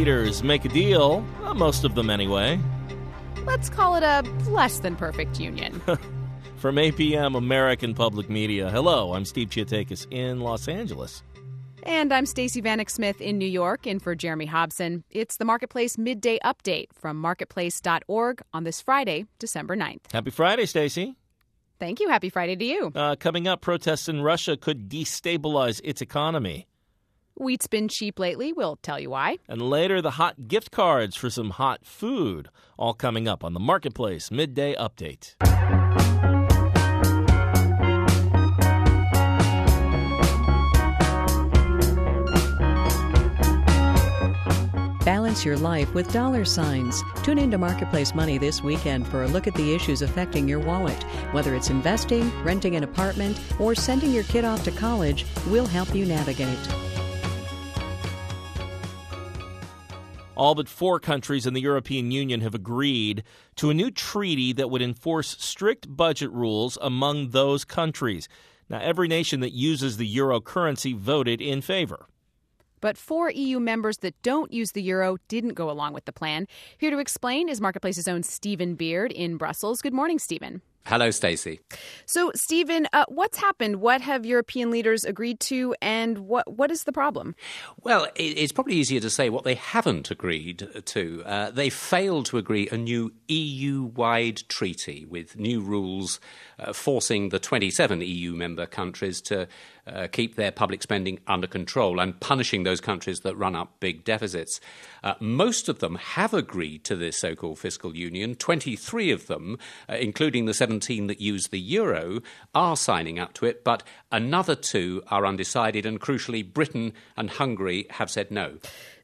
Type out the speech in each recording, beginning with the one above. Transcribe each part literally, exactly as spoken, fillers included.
leaders make a deal, well, most of them anyway. Let's call it a less than perfect union. From A P M American Public Media, hello, I'm Steve Chiatakis in Los Angeles. And I'm Stacey Vanek Smith in New York, in for Jeremy Hobson. It's the Marketplace Midday Update from marketplace dot org on this Friday, December ninth. Happy Friday, Stacey. Thank you. Happy Friday to you. Uh, coming up, protests in Russia could destabilize its economy. Wheat's been cheap lately. We'll tell you why. And later, the hot gift cards for some hot food. All coming up on the Marketplace Midday Update. Balance your life with dollar signs. Tune into Marketplace Money this weekend for a look at the issues affecting your wallet. Whether it's investing, renting an apartment, or sending your kid off to college, we'll help you navigate. All but four countries in the European Union have agreed to a new treaty that would enforce strict budget rules among those countries. Now, every nation that uses the euro currency voted in favor. But four E U members that don't use the euro didn't go along with the plan. Here to explain is Marketplace's own Stephen Beard in Brussels. Good morning, Stephen. Hello, Stacey. So, Stephen, uh, what's happened? What have European leaders agreed to, and what what is the problem? Well, it's probably easier to say what they haven't agreed to. Uh, they failed to agree a new E U-wide treaty with new rules uh, forcing the twenty-seven E U member countries to uh, keep their public spending under control and punishing those countries that run up big deficits. Uh, most of them have agreed to this so-called fiscal union. twenty-three of them, uh, including the seventeen that use the euro, are signing up to it, but another two are undecided, and crucially, Britain and Hungary have said no.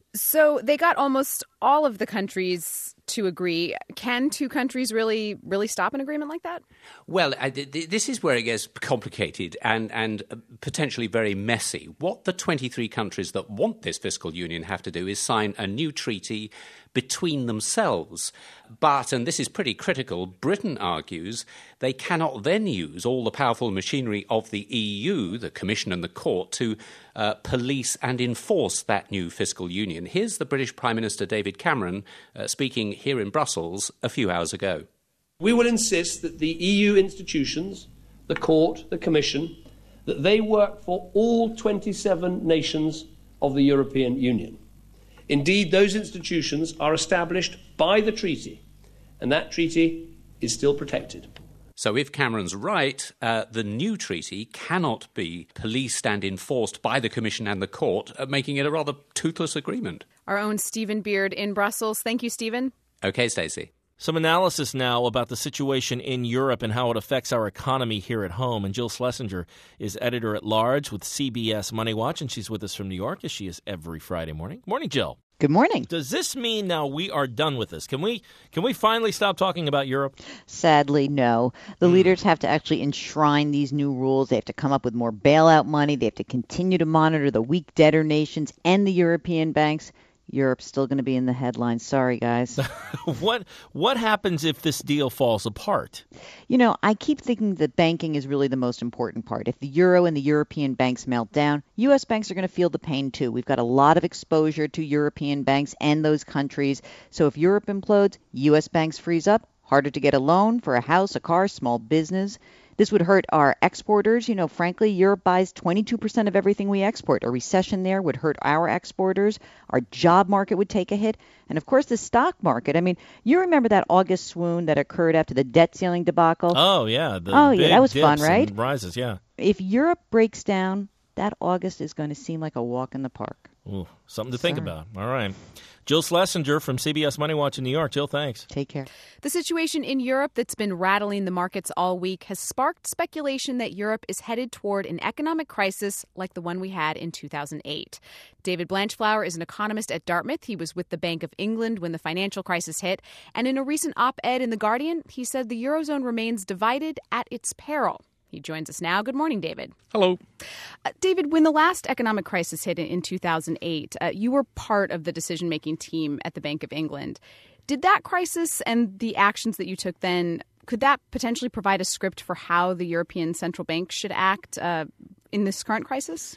So they got almost all of the countries to agree. Can two countries really, really stop an agreement like that? Well, uh, th- this is where it gets complicated and, and potentially very messy. What the twenty-three countries that want this fiscal union have to do is sign a new treaty between themselves. But, and this is pretty critical, Britain argues they cannot then use all the powerful machinery of the E U, the Commission and the Court, to uh, police and enforce that new fiscal union. Here's the British Prime Minister David Cameron uh, speaking here in Brussels a few hours ago. We will insist that the E U institutions, the Court, the Commission, that they work for all twenty-seven nations of the European Union. Indeed, those institutions are established by the treaty, and that treaty is still protected. So if Cameron's right, uh, the new treaty cannot be policed and enforced by the Commission and the Court, uh, making it a rather toothless agreement. Our own Stephen Beard in Brussels. Thank you, Stephen. Okay, Stacey. Some analysis now about the situation in Europe and how it affects our economy here at home. And Jill Schlesinger is editor-at-large with C B S Money Watch, and she's with us from New York, as she is every Friday morning. Morning, Jill. Good morning. Does this mean now we are done with this? Can we can we finally stop talking about Europe? Sadly, no. The mm. leaders have to actually enshrine these new rules. They have to come up with more bailout money. They have to continue to monitor the weak debtor nations and the European banks. Europe's still going to be in the headlines. Sorry, guys. What what happens if this deal falls apart? You know, I keep thinking that banking is really the most important part. If the euro and the European banks melt down, U S banks are going to feel the pain too. We've got a lot of exposure to European banks and those countries. So if Europe implodes, U S banks freeze up, harder to get a loan for a house, a car, small business. This would hurt our exporters. You know, frankly, Europe buys twenty-two percent of everything we export. A recession there would hurt our exporters. Our job market would take a hit. And, of course, the stock market. I mean, you remember that August swoon that occurred after the debt ceiling debacle? Oh, yeah. The oh, big yeah. That was dips fun, right? And rises, yeah. If Europe breaks down, that August is going to seem like a walk in the park. Ooh, something to think Sorry. about. All right. Jill Schlesinger from C B S Money Watch in New York. Jill, thanks. Take care. The situation in Europe that's been rattling the markets all week has sparked speculation that Europe is headed toward an economic crisis like the one we had in two thousand eight. David Blanchflower is an economist at Dartmouth. He was with the Bank of England when the financial crisis hit. And in a recent op-ed in The Guardian, he said the Eurozone remains divided at its peril. He joins us now. Good morning, David. Hello. Uh, David, when the last economic crisis hit in, in two thousand eight, uh, you were part of the decision-making team at the Bank of England. Did that crisis and the actions that you took then, could that potentially provide a script for how the European Central Bank should act uh, in this current crisis?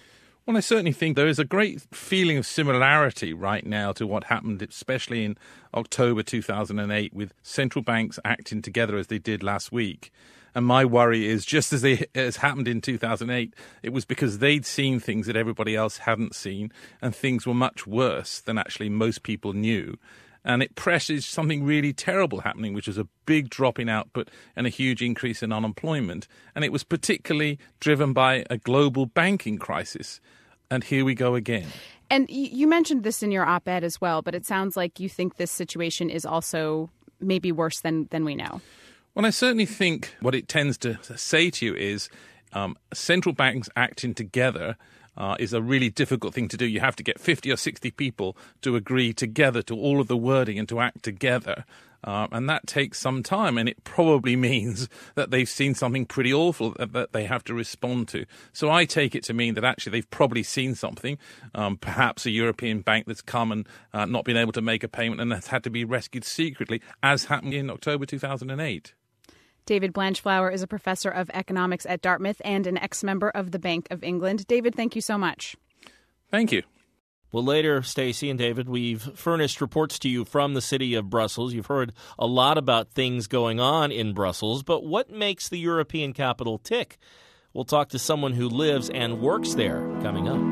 Well, I certainly think there is a great feeling of similarity right now to what happened, especially in October two thousand eight, with central banks acting together as they did last week. And my worry is, just as they, as happened in two thousand eight, it was because they'd seen things that everybody else hadn't seen, and things were much worse than actually most people knew. And it presses something really terrible happening, which is a big drop in output and a huge increase in unemployment. And it was particularly driven by a global banking crisis. And here we go again. And you mentioned this in your op-ed as well, but it sounds like you think this situation is also maybe worse than, than we know. Well, I certainly think what it tends to say to you is um, central banks acting together Uh, is a really difficult thing to do. You have to get fifty or sixty people to agree together to all of the wording and to act together. Uh, and that takes some time, and it probably means that they've seen something pretty awful that, that they have to respond to. So I take it to mean that actually they've probably seen something, um, perhaps a European bank that's come and uh, not been able to make a payment and has had to be rescued secretly, as happened in October two thousand eight. David Blanchflower is a professor of economics at Dartmouth and an ex-member of the Bank of England. David, thank you so much. Thank you. Well, later, Stacey and David, we've furnished reports to you from the city of Brussels. You've heard a lot about things going on in Brussels, but what makes the European capital tick? We'll talk to someone who lives and works there coming up.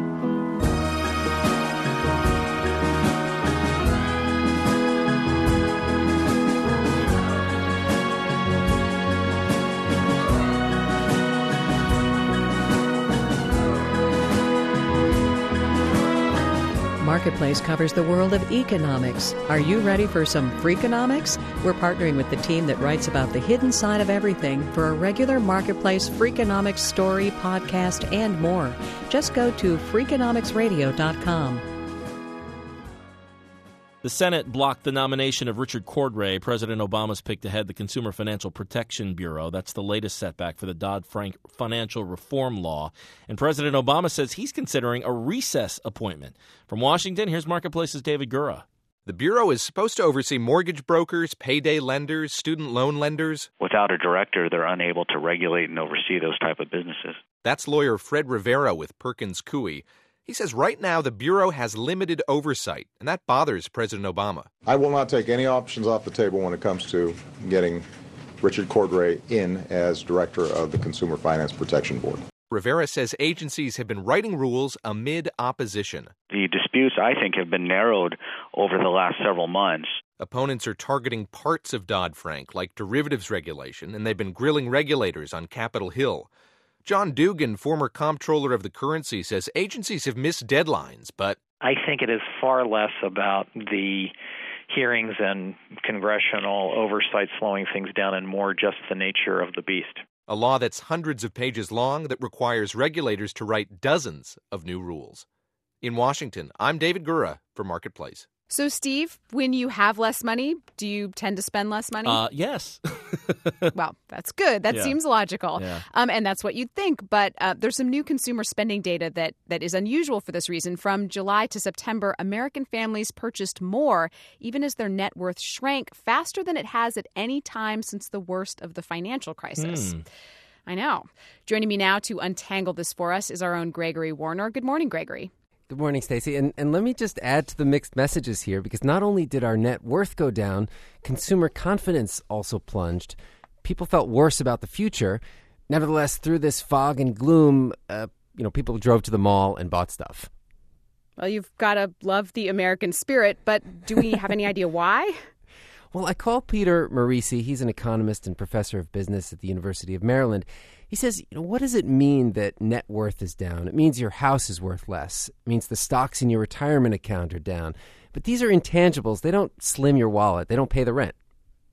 Marketplace covers the world of economics. Are you ready for some Freakonomics? We're partnering with the team that writes about the hidden side of everything for a regular Marketplace Freakonomics story, podcast, and more. Just go to freakonomics radio dot com. The Senate blocked the nomination of Richard Cordray, President Obama's pick to head the Consumer Financial Protection Bureau. That's the latest setback for the Dodd-Frank financial reform law. And President Obama says he's considering a recess appointment. From Washington, here's Marketplace's David Gura. The Bureau is supposed to oversee mortgage brokers, payday lenders, student loan lenders. Without a director, they're unable to regulate and oversee those type of businesses. That's lawyer Fred Rivera with Perkins Coie. He says right now the Bureau has limited oversight, and that bothers President Obama. I will not take any options off the table when it comes to getting Richard Cordray in as director of the Consumer Finance Protection Board. Rivera says agencies have been writing rules amid opposition. The disputes, I think, have been narrowed over the last several months. Opponents are targeting parts of Dodd-Frank, like derivatives regulation, and they've been grilling regulators on Capitol Hill. John Dugan, former comptroller of the currency, says agencies have missed deadlines, but I think it is far less about the hearings and congressional oversight slowing things down and more just the nature of the beast. A law that's hundreds of pages long that requires regulators to write dozens of new rules. In Washington, I'm David Gura for Marketplace. So, Steve, when you have less money, do you tend to spend less money? Uh, yes. Well, that's good. That yeah. seems logical. Yeah. Um, and that's what you'd think. But uh, there's some new consumer spending data that, that is unusual for this reason. From July to September, American families purchased more, even as their net worth shrank faster than it has at any time since the worst of the financial crisis. Mm. I know. Joining me now to untangle this for us is our own Gregory Warner. Good morning, Gregory. Good morning, Stacey. And, and let me just add to the mixed messages here, because not only did our net worth go down, consumer confidence also plunged. People felt worse about the future. Nevertheless, through this fog and gloom, uh, you know, people drove to the mall and bought stuff. Well, you've got to love the American spirit, but do we have any idea why? Well, I call Peter Marisi. He's an economist and professor of business at the University of Maryland. He says, you know, what does it mean that net worth is down? It means your house is worth less. It means the stocks in your retirement account are down. But these are intangibles. They don't slim your wallet. They don't pay the rent.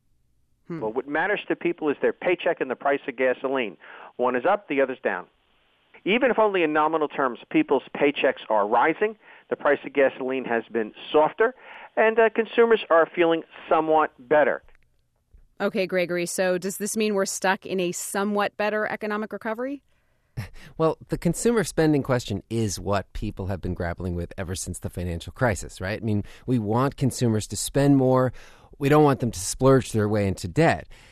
Hmm. Well, what matters to people is their paycheck and the price of gasoline. One is up, the other's down. Even if only in nominal terms, people's paychecks are rising. The price of gasoline has been softer, and uh, consumers are feeling somewhat better. Okay, Gregory, so does this mean we're stuck in a somewhat better economic recovery? Well, the consumer spending question is what people have been grappling with ever since the financial crisis, right? I mean, we want consumers to spend more. We don't want them to splurge their way into debt.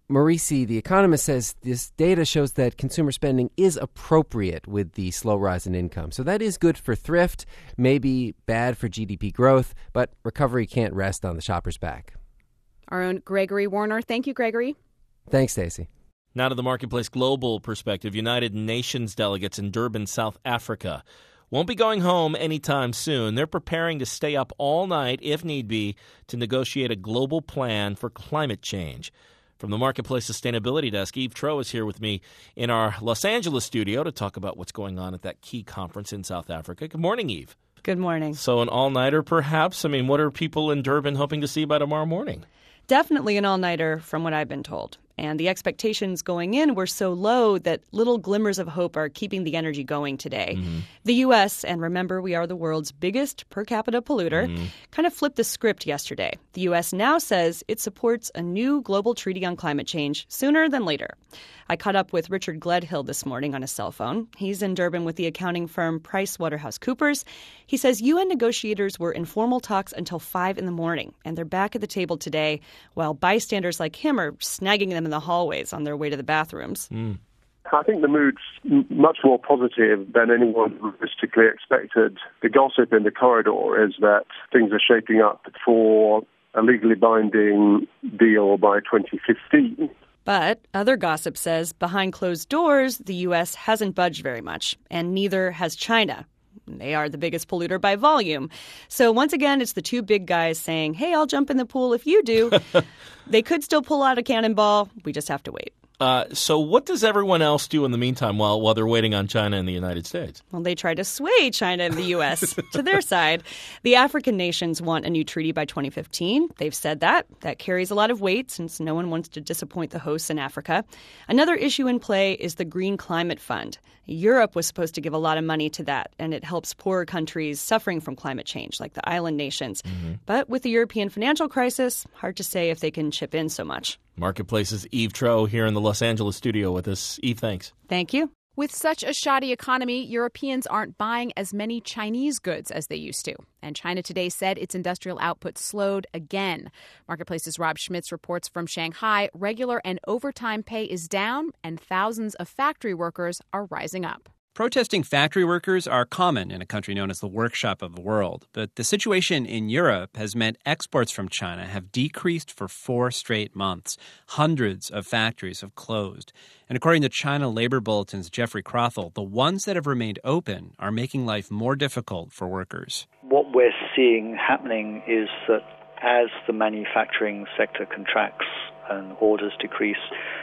Morici, the economist, says this data shows that consumer spending is appropriate with the slow rise in income. So that is good for thrift, maybe bad for G D P growth, but recovery can't rest on the shopper's back. Our own Gregory Warner. Thank you, Gregory. Thanks, Stacey. Now to the Marketplace Global perspective. United Nations delegates in Durban, South Africa, won't be going home anytime soon. They're preparing to stay up all night, if need be, to negotiate a global plan for climate change. From the Marketplace Sustainability Desk, Eve Troeh is here with me in our Los Angeles studio to talk about what's going on at that key conference in South Africa. Good morning, Eve. Good morning. So an all-nighter, perhaps? I mean, what are people in Durban hoping to see by tomorrow morning? Definitely an all-nighter from what I've been told. And the expectations going in were so low that little glimmers of hope are keeping the energy going today. Mm-hmm. The U S, and remember we are the world's biggest per capita polluter, mm-hmm. kind of flipped the script yesterday. The U S now says it supports a new global treaty on climate change sooner than later. I caught up with Richard Gledhill this morning on his cell phone. He's in Durban with the accounting firm PricewaterhouseCoopers. He says U N negotiators were in formal talks until five in the morning, and they're back at the table today, while bystanders like him are snagging them in the hallways on their way to the bathrooms. Mm. I think the mood's m- much more positive than anyone realistically expected. The gossip in the corridor is that things are shaping up for a legally binding deal by twenty fifteen. But other gossip says behind closed doors, the U S hasn't budged very much, and neither has China. They are the biggest polluter by volume. So once again, it's the two big guys saying, hey, I'll jump in the pool if you do. They could still pull out a cannonball. We just have to wait. Uh, so what does everyone else do in the meantime while while they're waiting on China and the United States? Well, they try to sway China and the U S to their side. The African nations want a new treaty by twenty fifteen. They've said that. That carries a lot of weight since no one wants to disappoint the hosts in Africa. Another issue in play is the Green Climate Fund. Europe was supposed to give a lot of money to that, and it helps poorer countries suffering from climate change, like the island nations. Mm-hmm. But with the European financial crisis, hard to say if they can chip in so much. Marketplace's Eve Troeh here in the Los Angeles studio with us. Eve, thanks. Thank you. With such a shoddy economy, Europeans aren't buying as many Chinese goods as they used to. And China today said its industrial output slowed again. Marketplace's Rob Schmitz reports from Shanghai, regular and overtime pay is down, and thousands of factory workers are rising up. Protesting factory workers are common in a country known as the workshop of the world. But the situation in Europe has meant exports from China have decreased for four straight months. Hundreds of factories have closed. And according to China Labor Bulletin's Jeffrey Crothall, the ones that have remained open are making life more difficult for workers. What we're seeing happening is that as the manufacturing sector contracts and orders decrease,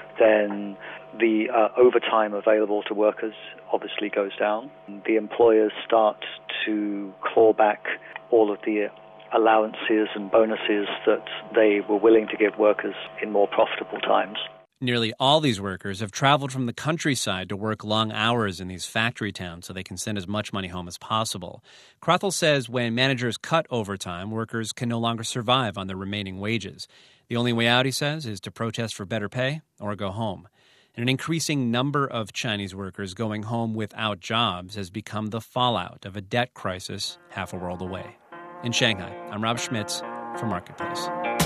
then the uh, overtime available to workers obviously goes down. The employers start to claw back all of the allowances and bonuses that they were willing to give workers in more profitable times. Nearly all these workers have traveled from the countryside to work long hours in these factory towns so they can send as much money home as possible. Crothall says when managers cut overtime, workers can no longer survive on their remaining wages. The only way out, he says, is to protest for better pay or go home. And an increasing number of Chinese workers going home without jobs has become the fallout of a debt crisis half a world away. In Shanghai, I'm Rob Schmitz for Marketplace.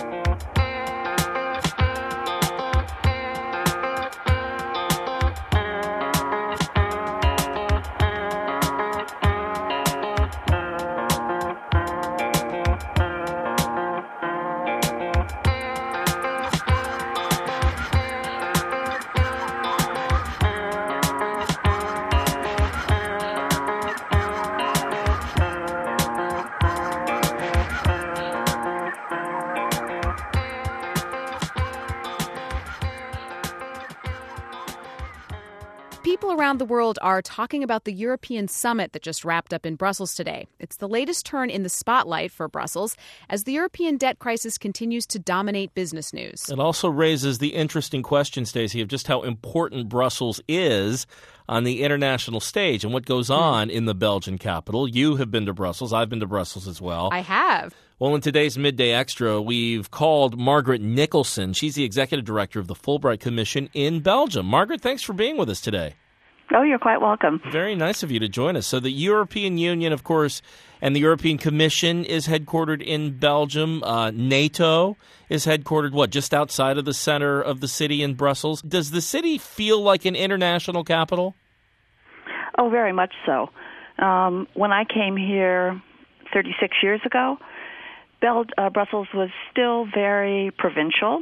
People around the world are talking about the European summit that just wrapped up in Brussels today. It's the latest turn in the spotlight for Brussels as the European debt crisis continues to dominate business news. It also raises the interesting question, Stacey, of just how important Brussels is on the international stage and what goes on in the Belgian capital. You have been to Brussels. I've been to Brussels as well. I have. Well, in today's Midday Extra, we've called Margaret Nicholson. She's the executive director of the Fulbright Commission in Belgium. Margaret, thanks for being with us today. Oh, you're quite welcome. Very nice of you to join us. So the European Union, of course, and the European Commission is headquartered in Belgium. Uh, NATO is headquartered, what, just outside of the center of the city in Brussels. Does the city feel like an international capital? Oh, very much so. Um, when I came here thirty-six years ago, Bel- uh, Brussels was still very provincial.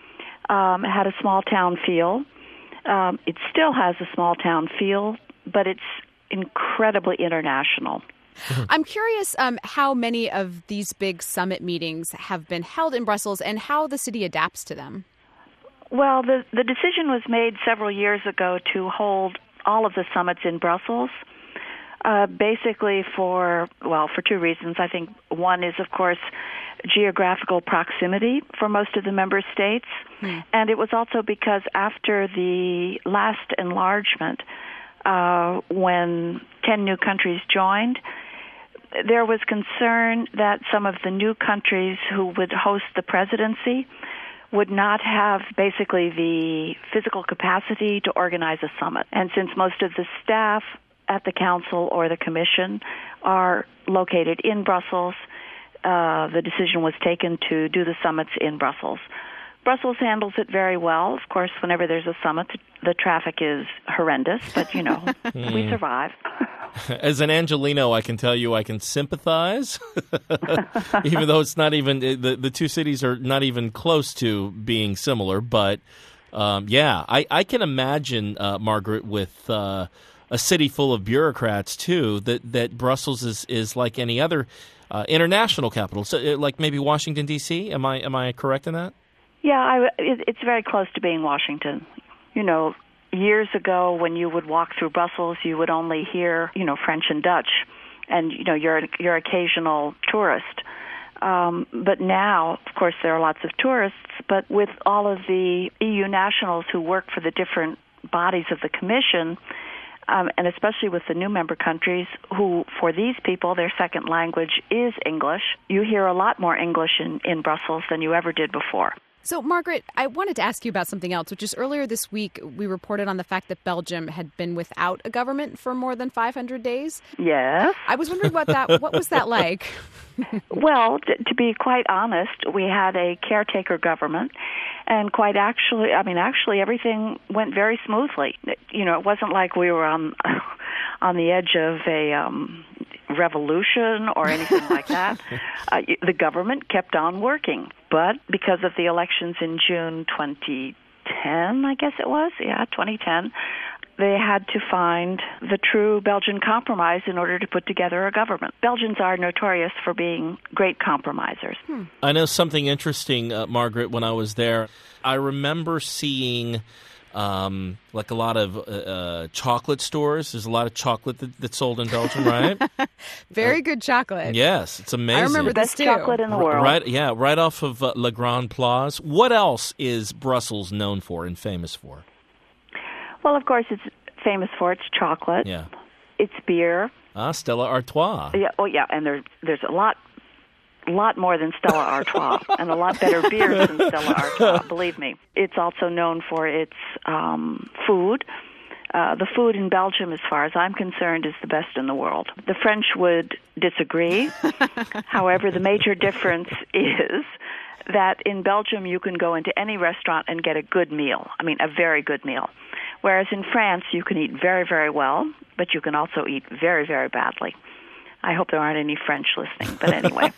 Um, it had a small-town feel. Um, it still has a small-town feel, but it's incredibly international. I'm curious um, how many of these big summit meetings have been held in Brussels and how the city adapts to them. Well, the, the decision was made several years ago to hold all of the summits in Brussels, uh, basically for, well, for two reasons. I think one is, of course, geographical proximity for most of the member states, mm. and it was also because after the last enlargement, uh, when ten new countries joined, there was concern that some of the new countries who would host the presidency would not have basically the physical capacity to organize a summit. And since most of the staff at the council or the commission are located in Brussels, uh, the decision was taken to do the summits in Brussels. Brussels handles it very well. Of course, whenever there's a summit, the traffic is horrendous, but, you know, we survive. As an Angelino, I can tell you I can sympathize, even though it's not even, the, the two cities are not even close to being similar. But, um, yeah, I, I can imagine, uh, Margaret, with uh, a city full of bureaucrats, too, that, that Brussels is, is like any other uh, international capital, so, like maybe Washington, D C Am I, am I correct in that? Yeah, I, it, it's very close to being Washington. You know, years ago when you would walk through Brussels, you would only hear, you know, French and Dutch, and, you know, your your occasional tourist. Um, but now, of course, there are lots of tourists, but with all of the E U nationals who work for the different bodies of the Commission, um, and especially with the new member countries, who, for these people, their second language is English, you hear a lot more English in, in Brussels than you ever did before. So, Margaret, I wanted to ask you about something else, which is earlier this week we reported on the fact that Belgium had been without a government for more than five hundred days. Yes. I was wondering what that what was that like? Well, t- to be quite honest, we had a caretaker government, and quite actually, I mean, actually everything went very smoothly. You know, it wasn't like we were on on the edge of a um, revolution or anything like that. Uh, the government kept on working. But because of the elections in June twenty ten, I guess it was, yeah, twenty ten, they had to find the true Belgian compromise in order to put together a government. Belgians are notorious for being great compromisers. Hmm. I know something interesting, uh, Margaret, when I was there. I remember seeing um, like a lot of uh, uh, chocolate stores. There's a lot of chocolate that, that's sold in Belgium, right? Very uh, good chocolate. Yes, it's amazing. I remember the best this too. chocolate in the world. Right, yeah, right off of uh, Le Grand Place. What else is Brussels known for and famous for? Well, of course, it's famous for its chocolate. Yeah. Its beer. Ah, Stella Artois. Yeah. Oh, yeah. And there, there's a lot, lot more than Stella Artois, and a lot better beers than Stella Artois. Believe me. It's also known for its um, food. Uh, the food in Belgium, as far as I'm concerned, is the best in the world. The French would disagree. However, the major difference is that in Belgium you can go into any restaurant and get a good meal. I mean, a very good meal. Whereas in France, you can eat very, very well, but you can also eat very, very badly. I hope there aren't any French listening, but anyway.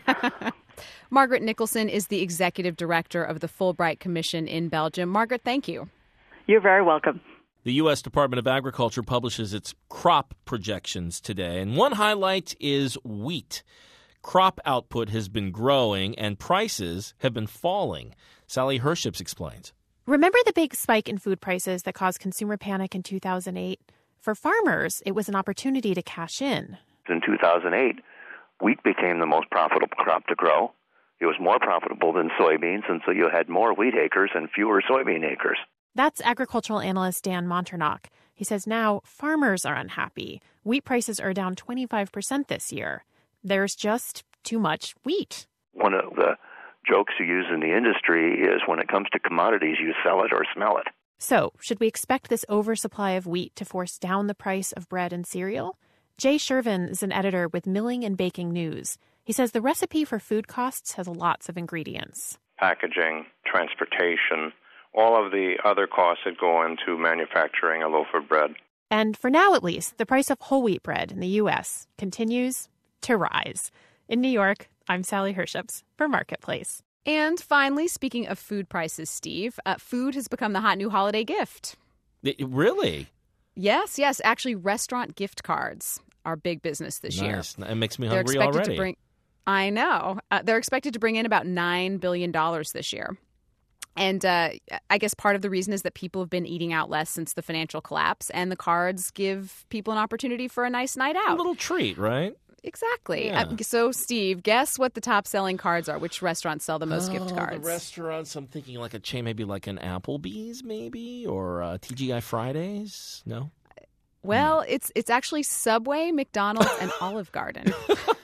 Margaret Nicholson is the executive director of the Fulbright Commission in Belgium. Margaret, thank you. You're very welcome. The U S Department of Agriculture publishes its crop projections today, and one highlight is wheat. Crop output has been growing, and prices have been falling. Sally Herships explains. Remember the big spike in food prices that caused consumer panic in two thousand eight? For farmers, it was an opportunity to cash in. In two thousand eight, wheat became the most profitable crop to grow. It was more profitable than soybeans, and so you had more wheat acres and fewer soybean acres. That's agricultural analyst Dan Monternock. He says now farmers are unhappy. Wheat prices are down twenty-five percent this year. There's just too much wheat. One of the jokes you use in the industry is when it comes to commodities, you sell it or smell it. So, should we expect this oversupply of wheat to force down the price of bread and cereal? Jay Shervin is an editor with Milling and Baking News. He says the recipe for food costs has lots of ingredients. Packaging, transportation, all of the other costs that go into manufacturing a loaf of bread. And for now, at least, the price of whole wheat bread in the U S continues to rise. In New York, I'm Sally Herships for Marketplace. And finally, speaking of food prices, Steve, uh, food has become the hot new holiday gift. It, really? Yes, yes. Actually, restaurant gift cards are big business this nice. year. It makes me They're hungry expected already. To bring, I know. Uh, they're expected to bring in about nine billion dollars this year. And uh, I guess part of the reason is that people have been eating out less since the financial collapse, and the cards give people an opportunity for a nice night out. A little treat, right? Exactly. Yeah. Uh, so, Steve, guess what the top-selling cards are? Which restaurants sell the most oh, gift cards? The restaurants, I'm thinking like a chain, maybe like an Applebee's, maybe, or uh, T G I Fridays. No? Well, no. it's it's actually Subway, McDonald's, and Olive Garden.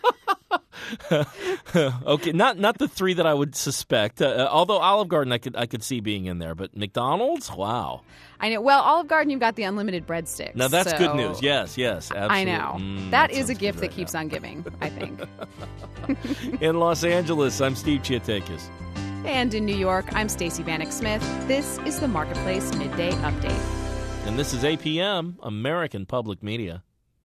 Okay, not not the three that I would suspect. Uh, although Olive Garden, I could I could see being in there, but McDonald's, wow. I know. Well, Olive Garden, you've got the unlimited breadsticks. Now that's so... good news. Yes, yes, absolutely. I know. Mm, that, that is a gift right that keeps now. on giving, I think. In Los Angeles, I'm Steve Chiatakis. And in New York, I'm Stacey Vanek Smith. This is the Marketplace Midday Update. And this is A P M, American Public Media.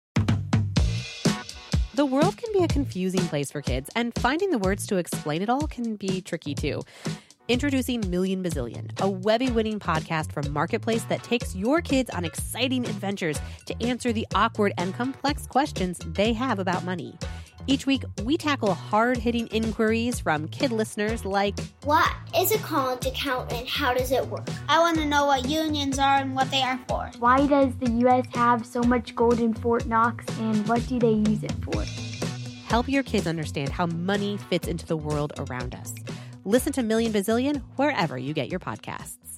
The world can be a confusing place for kids, and finding the words to explain it all can be tricky too. Introducing Million Bazillion, a Webby-winning podcast from Marketplace that takes your kids on exciting adventures to answer the awkward and complex questions they have about money. Each week, we tackle hard-hitting inquiries from kid listeners like, what is a college account and how does it work? I want to know what unions are and what they are for. Why does the U S have so much gold in Fort Knox and what do they use it for? Help your kids understand how money fits into the world around us. Listen to Million Bazillion wherever you get your podcasts.